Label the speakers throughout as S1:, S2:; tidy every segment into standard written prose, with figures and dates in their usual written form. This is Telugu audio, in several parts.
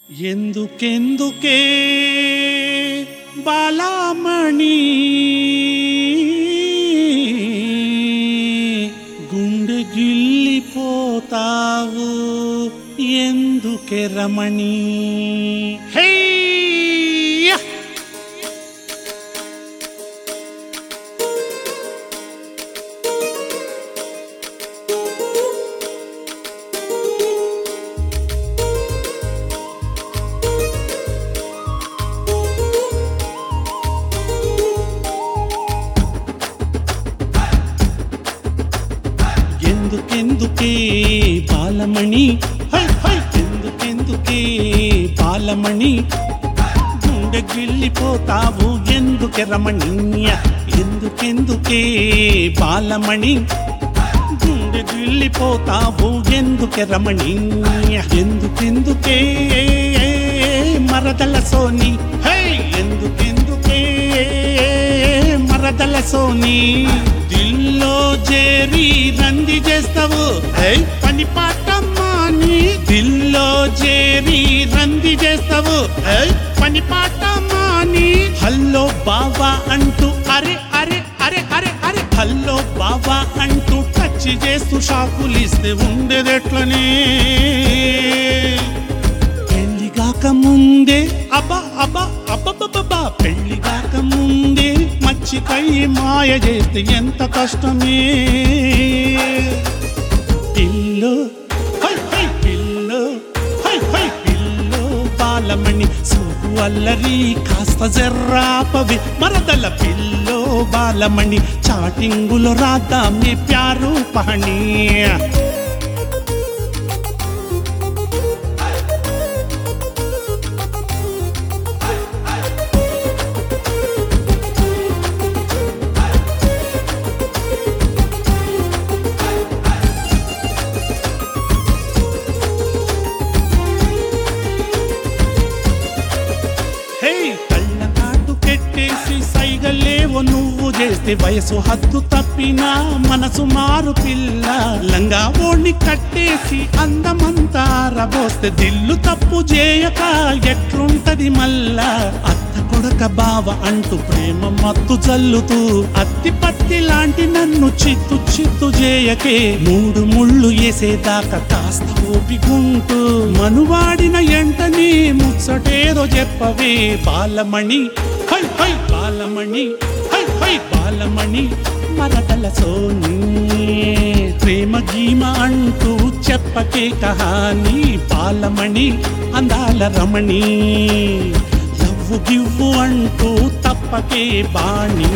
S1: ఎందుకెందుకే బాలమణి గుండె గిల్లిపోతావు ఎందుకే రమణి హే ఎందుకెందుకే బాలమణి హై హై ఎందుకెందుకే బాలమణి గుండె గిల్లిపోతావు ఎందుకే రమణీయ ఎందుకెందుకే బాలమణి గుండె గిల్లిపోతావు ఎందుకే రమణీయ ఎందుకెందుకే మరదల సోని హై ఎందుకెందుకే మరదల సోని దిల్లో చేరి రంది చేస్తావు పని పాట మాని దిల్లో చేరి రంది చేస్తావు పని పాట మాని హల్లో బావా అంటూ అరే అరే అరే అరే అరే హల్లో బావా అంటూ టచ్ చేస్తూ షాకులిస్తే ఉండేదెట్లనే పెళ్లిగాక ముందే అబ్బా అబ్బా అబ్బబ్బబ్బా పెళ్లిగాక ముందే మచ్చికై మాయ చేస్తే ఎంత కష్టమే పిల్లో హై హై పిల్లో హై హై పిల్లో బాలమణి సూపు అల్లరి కాస్త జర్రాపవి మరదల పిల్లో బాలమణి చాటింగులో రాద్దామే ప్యారు పహణి కళ్ళనాటు కెట్టేసి సైగలేవో నువ్వు చేస్తే వయసు హద్దు తప్పినా మనసు మారు పిల్ల లంగా ఓణి కట్టేసి అందమంతా ఆరబోస్తే దిల్లు తప్పు చేయక ఎట్లుంటది మల్లా అత్త కొడక బావ అంటూ ప్రేమ మత్తు చల్లుతూ అత్తి పత్తి లాంటి నన్ను చిత్తు చిత్తు చేయకే మూడు ముళ్ళు వేసేదాకా కాస్త ఓపికుంటూ మనువాడిన ఎంటనే ముచ్చటేదో చెప్పవే బాలమణి హై హై బాలమణి హై హై బాలమణి మరదల సోని ప్రేమ గీమ అంటూ చెప్పకే కహాని బాలమణి అందాల రమణి లవ్వు గివ్వు అంటూ తప్పకే బాణి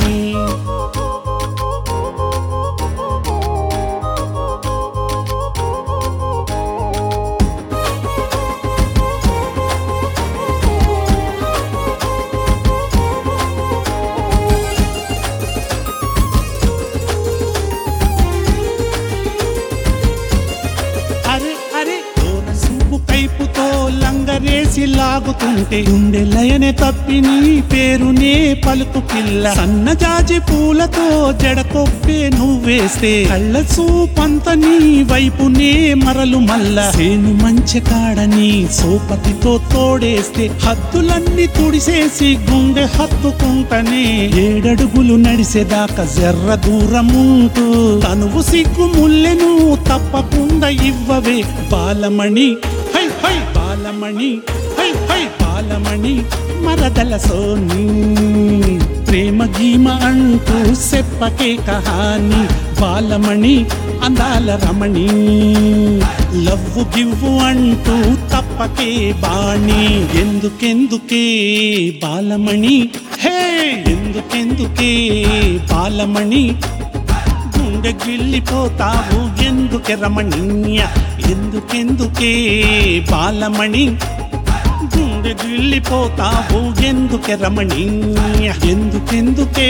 S1: కైపుతో లంగరేసి లాగుతుంటే గుండె లయనే తప్పి నీ పేరునే పలుకు పిల్ల సన్నజాజి పూలతో జడకొప్పే నువ్వేస్తే కళ్ళ చూపంత నీ వైపునే మరలు మల్ల సేను మంచి కాడని సోపతితో తోడేస్తే హద్దులన్నీ తుడిసేసి గుండె హత్తుకుంటనే ఏడడుగులు నడిసేదాకా జర్ర దూరముంటూ తనువు సిగ్గు ముల్లెను తప్పకుండా ఇవ్వవే బాలమణి హై హై బాలమణి హై హై బాలమణి మరదల సోని ప్రేమ గీమ అంటూ చెప్పకే కహాని బాలమణి అందాల రమణి లవ్వు గివ్వు అంటూ తప్పకే బాణి ఎందుకెందుకే బాలమణి హే ఎందుకెందుకే బాలమణి గుండె గిల్లిపోతావు ఎందుకే రమణీయ ఎందుకెందుకే బాలమణి గుండె గిల్లిపోతావు ఎందుకే రమణీయ ఎందుకెందుకే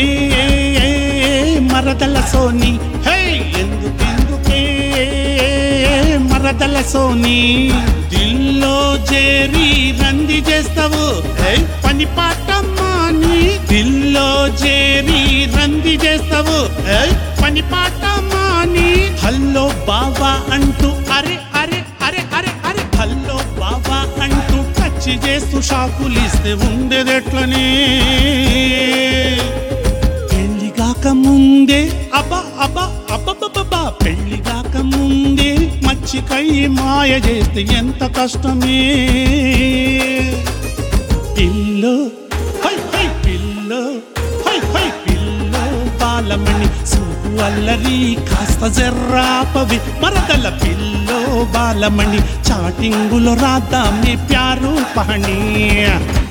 S1: మరదల సోని హే ఎందుకెందుకే మరదల సోని దిల్లో చేరి రంది చేస్తావు పని పాట మాని దిల్లో చేరి రంది చేస్తావు పని పాట మాని హల్లో బావా అంటూ అరే అరే అరే అరే అరే హల్లో బావా అంటూ టచ్ చేస్తూ షాకులిస్తే ఉండేదెట్లనే పెళ్లిగాక ముందే అబ్బా అబ్బా అబ్బబ్బబ్బా పెళ్లిగాక ముందే మచ్చికై మాయ చేస్తే ఎంత కష్టమే పిల్లో హై హై పిల్లో హై హై పిల్లో బాలమణి సూపు అల్లరి కాస్త జర్రాపవి మరదల పిల్లో బాలమణి చాటింగులో రాద్దామే ప్యారు పహణి